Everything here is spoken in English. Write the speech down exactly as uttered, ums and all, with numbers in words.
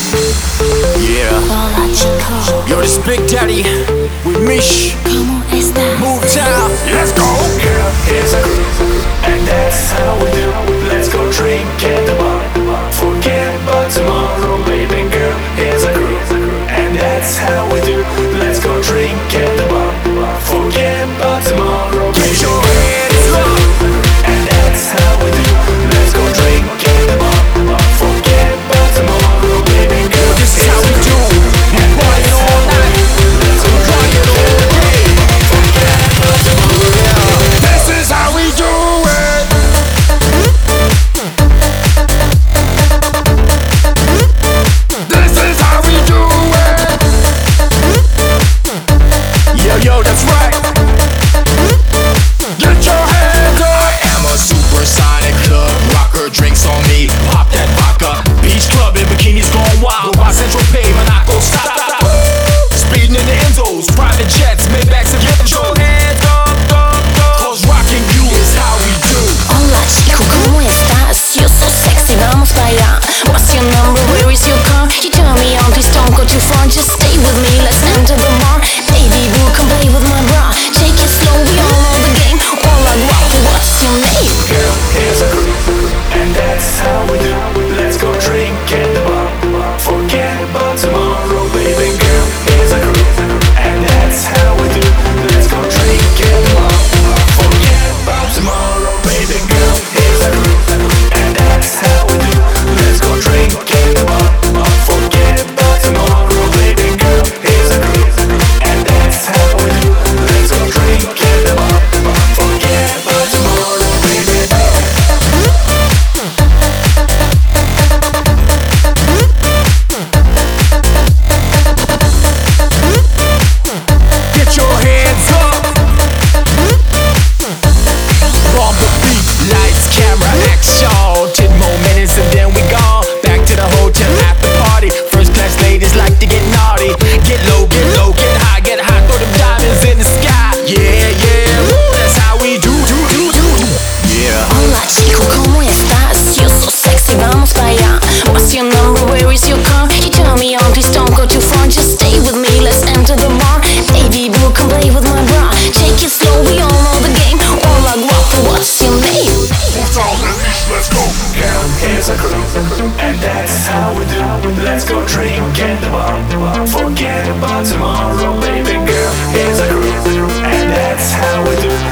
Yeah. Hola chico, Yo, this Big Daddy with Mish. ¿cómo estás? Move town. Let's go. Girl, here's a groove, and that's how we do. Let's go drink at the bar. Forget about tomorrow, baby girl. Here's a groove, and that's how we do. Let's go drink at the bar. Forget about tomorrow, baby Get your girl. hands up. And that's how we do. Let's go drink at the bar. Forget about tomorrow, baby girl. This is how we do. We party all night. Let's go drink at the bar. Forget about tomorrow. This is how we do it. This is how we do it. Yo, yo, that's right. Get your hands up. I am a supersonic club rocker. Drinks on me. Pop that vodka. Beach club in bikinis going wild. By Central Pay, Monaco, stop, stop, stop. Speeding in the Enzos, private jets, Maybachs, and get your hands up, up, up. Cause rocking you is how we do. Hola chico, ¿cómo estás? You're so sexy, vamos para allá. What's your number? Where is your car? You turn me on, please don't go too far. Just stay with me, let's enter the bar. Baby boo, come play with my bra. Take it slow, we all know the game. Hola guapo, what's your name? Girl, here's a groove, and that's how we do. Let's go drink at the bar. Forget about tomorrow, baby girl. Here's a groove, and that's how we do. Let's go drink at the bar. Forget about tomorrow, baby girl. Here's a groove, and that's how we do. Let's go drink at the bar. Forget about tomorrow, baby girl. Here's a groove, and that's how we do. Let's go drink at the bar. Forget about tomorrow, baby girl. Get your hands up. On the beat, lights, camera, action. Ten more minutes and then we gone. Back to the hotel after party. First class ladies like to get naughty. Get low, get low, get high, get high. Throw them diamonds in the sky. Yeah, yeah, woo, that's how we do, do, do, do. Yeah. Hola chico, ¿cómo estás? You're so sexy, vamos para allá. What's your number? Where is your car? You turn me on, please don't go too far. Just stay with me, let's enter the bar. Baby boo, come play with my bra. Take it slow, we all know the game. Hola guapo, what's your name? Let's go. Girl, here's a groove, and that's how we do. Let's go drink at the bar. Forget about tomorrow, baby girl. Here's a groove, and that's how we do.